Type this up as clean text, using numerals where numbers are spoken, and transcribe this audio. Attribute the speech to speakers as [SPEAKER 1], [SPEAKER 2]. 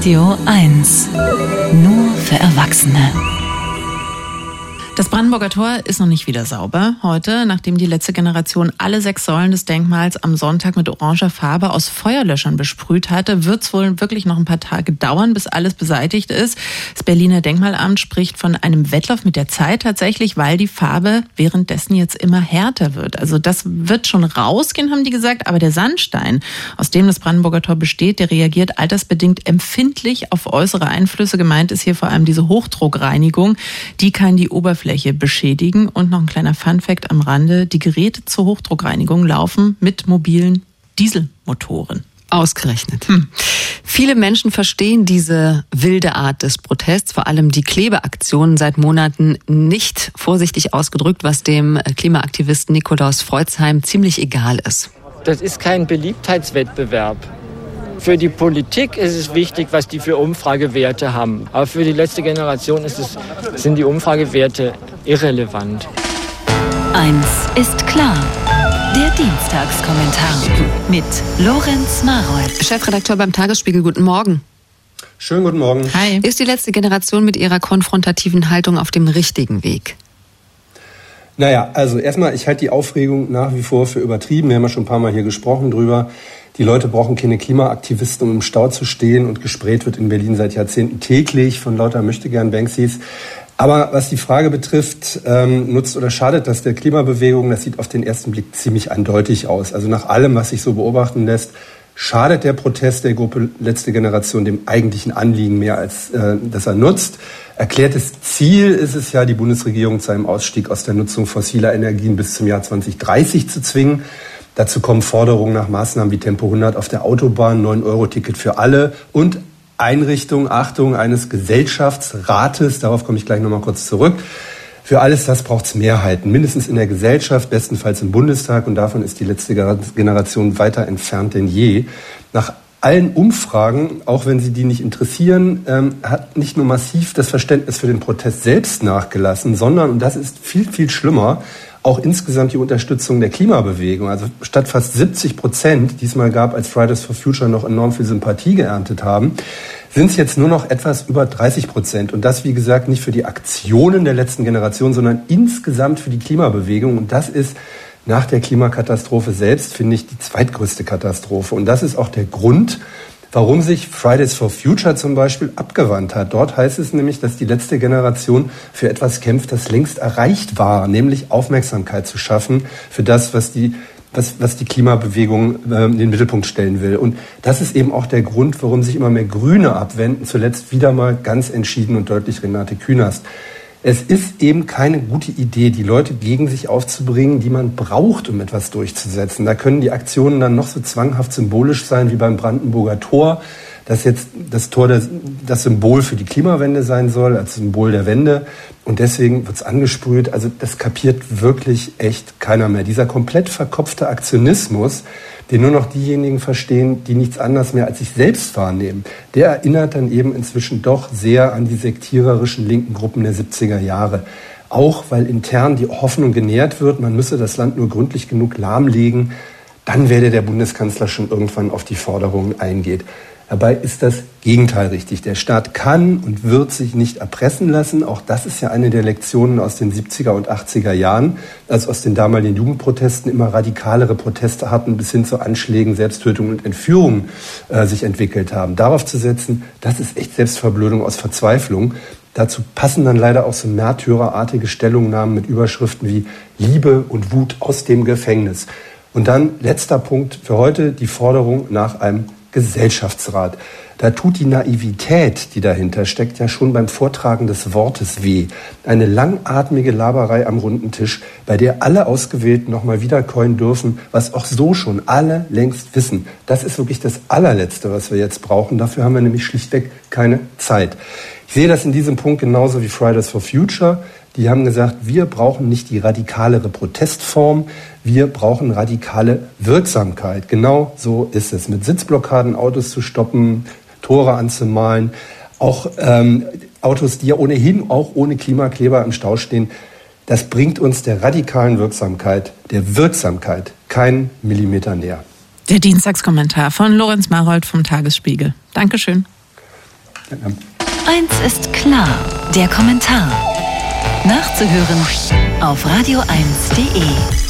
[SPEAKER 1] Radio 1. Nur für Erwachsene. Das Brandenburger Tor ist noch nicht wieder sauber heute, nachdem die letzte Generation alle 6 Säulen des Denkmals am Sonntag mit oranger Farbe aus Feuerlöschern besprüht hatte, wird es wohl wirklich noch ein paar Tage dauern, bis alles beseitigt ist. Das Berliner Denkmalamt spricht von einem Wettlauf mit der Zeit tatsächlich, weil die Farbe währenddessen jetzt immer härter wird. Also das wird schon rausgehen, haben die gesagt, aber der Sandstein, aus dem das Brandenburger Tor besteht, der reagiert altersbedingt empfindlich auf äußere Einflüsse. Gemeint ist hier vor allem diese Hochdruckreinigung, die kann die Oberfläche beschädigen. Und noch ein kleiner Funfact am Rande: Die Geräte zur Hochdruckreinigung laufen mit mobilen Dieselmotoren.
[SPEAKER 2] Ausgerechnet. Viele Menschen verstehen diese wilde Art des Protests, vor allem die Klebeaktionen seit Monaten nicht, vorsichtig ausgedrückt, was dem Klimaaktivisten Nikolaus Freudsheim ziemlich egal ist.
[SPEAKER 3] Das ist kein Beliebtheitswettbewerb. Für die Politik ist es wichtig, was die für Umfragewerte haben. Aber für die letzte Generation sind die Umfragewerte irrelevant.
[SPEAKER 1] Eins ist klar: Der Dienstagskommentar mit Lorenz Marold,
[SPEAKER 2] Chefredakteur beim Tagesspiegel. Guten Morgen.
[SPEAKER 4] Schönen guten Morgen.
[SPEAKER 2] Hi. Ist die letzte Generation mit ihrer konfrontativen Haltung auf dem richtigen Weg?
[SPEAKER 4] Naja, also erstmal, ich halte die Aufregung nach wie vor für übertrieben. Wir haben ja schon ein paar Mal hier gesprochen drüber. Die Leute brauchen keine Klimaaktivisten, um im Stau zu stehen. Und gesprayt wird in Berlin seit Jahrzehnten täglich von lauter Möchtegern-Banksys. Aber was die Frage betrifft, nutzt oder schadet das der Klimabewegung, das sieht auf den ersten Blick ziemlich eindeutig aus. Also nach allem, was sich so beobachten lässt, schadet der Protest der Gruppe Letzte Generation dem eigentlichen Anliegen mehr, als dass er nutzt. Erklärtes Ziel ist es ja, die Bundesregierung zu einem Ausstieg aus der Nutzung fossiler Energien bis zum Jahr 2030 zu zwingen. Dazu kommen Forderungen nach Maßnahmen wie Tempo 100 auf der Autobahn, 9-Euro-Ticket für alle und Einrichtung, Achtung, eines Gesellschaftsrates. Darauf komme ich gleich nochmal kurz zurück. Für alles das braucht es Mehrheiten, mindestens in der Gesellschaft, bestenfalls im Bundestag. Und davon ist die letzte Generation weiter entfernt denn je. Nach allen Umfragen, auch wenn sie die nicht interessieren, hat nicht nur massiv das Verständnis für den Protest selbst nachgelassen, sondern, und das ist viel, viel schlimmer, auch insgesamt die Unterstützung der Klimabewegung. Also statt fast 70%, diesmal gab, als Fridays for Future noch enorm viel Sympathie geerntet haben, sind es jetzt nur noch etwas über 30%. Und das, wie gesagt, nicht für die Aktionen der letzten Generation, sondern insgesamt für die Klimabewegung. Und das ist nach der Klimakatastrophe selbst, finde ich, die zweitgrößte Katastrophe. Und das ist auch der Grund, warum sich Fridays for Future zum Beispiel abgewandt hat. Dort heißt es nämlich, dass die letzte Generation für etwas kämpft, das längst erreicht war, nämlich Aufmerksamkeit zu schaffen für das, was die Klimabewegung in den Mittelpunkt stellen will. Und das ist eben auch der Grund, warum sich immer mehr Grüne abwenden, zuletzt wieder mal ganz entschieden und deutlich Renate Künast. Es ist eben keine gute Idee, die Leute gegen sich aufzubringen, die man braucht, um etwas durchzusetzen. Da können die Aktionen dann noch so zwanghaft symbolisch sein wie beim Brandenburger Tor, dass jetzt das Tor das Symbol für die Klimawende sein soll, als Symbol der Wende. Und deswegen wird's angesprüht. Also das kapiert wirklich echt keiner mehr. Dieser komplett verkopfte Aktionismus, den nur noch diejenigen verstehen, die nichts anderes mehr als sich selbst wahrnehmen, der erinnert dann eben inzwischen doch sehr an die sektiererischen linken Gruppen der 70er Jahre. Auch weil intern die Hoffnung genährt wird, man müsse das Land nur gründlich genug lahmlegen, dann werde der Bundeskanzler schon irgendwann auf die Forderungen eingehen. Dabei ist das Gegenteil richtig. Der Staat kann und wird sich nicht erpressen lassen. Auch das ist ja eine der Lektionen aus den 70er und 80er Jahren, als aus den damaligen Jugendprotesten immer radikalere Protestarten bis hin zu Anschlägen, Selbsttötungen und Entführungen sich entwickelt haben. Darauf zu setzen, das ist echt Selbstverblödung aus Verzweiflung. Dazu passen dann leider auch so märtyrerartige Stellungnahmen mit Überschriften wie Liebe und Wut aus dem Gefängnis. Und dann letzter Punkt für heute, die Forderung nach einem Gesellschaftsrat. Da tut die Naivität, die dahinter steckt, ja schon beim Vortragen des Wortes weh. Eine langatmige Laberei am runden Tisch, bei der alle Ausgewählten nochmal wiederkäuen dürfen, was auch so schon alle längst wissen. Das ist wirklich das allerletzte, was wir jetzt brauchen. Dafür haben wir nämlich schlichtweg keine Zeit. Ich sehe das in diesem Punkt genauso wie Fridays for Future. Die haben gesagt, wir brauchen nicht die radikalere Protestform, wir brauchen radikale Wirksamkeit. Genau so ist es. Mit Sitzblockaden Autos zu stoppen, Tore anzumalen, auch Autos, die ja ohnehin auch ohne Klimakleber im Stau stehen, das bringt uns der radikalen Wirksamkeit, keinen Millimeter näher.
[SPEAKER 1] Der Dienstagskommentar von Lorenz Marold vom Tagesspiegel. Dankeschön.
[SPEAKER 5] Eins ist klar, der Kommentar. Nachzuhören auf radio1.de.